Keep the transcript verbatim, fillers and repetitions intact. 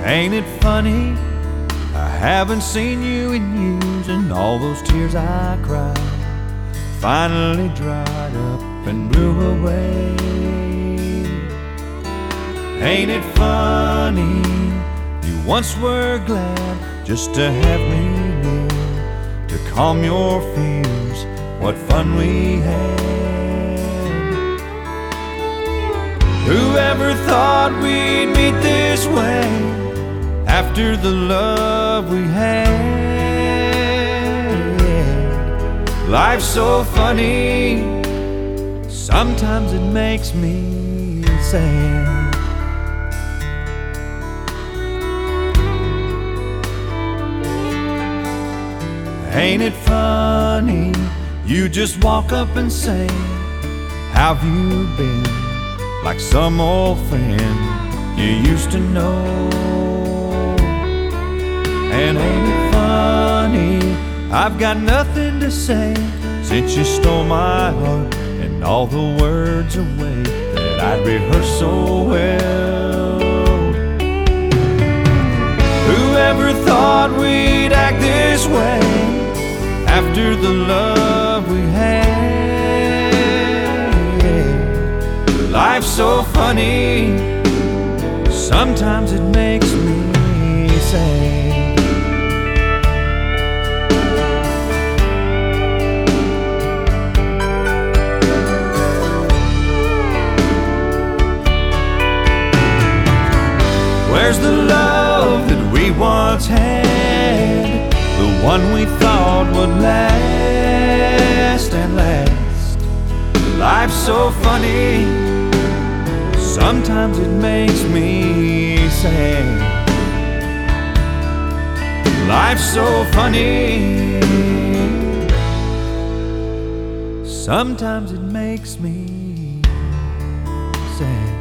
Ain't it funny? I haven't seen you in years, and all those tears I cried finally dried up and blew away. Ain't it funny? You once were glad just to have me near, to calm your fears. What fun we had. Whoever thought we'd meet this way after the love we had? Life's so funny, sometimes it makes me sad. Ain't it funny? You just walk up and say, how've you been? Like some old friend you used to know. And ain't it funny? I've got nothing to say since you stole my heart and all the words away that I'd rehearsed so well. Whoever thought we'd act this way after the love we had? Life's so funny, sometimes it makes me sad. Where's the love that we once had? The one we thought would last and last. Life's so funny, sometimes it makes me sad. Life's so funny, sometimes it makes me sad.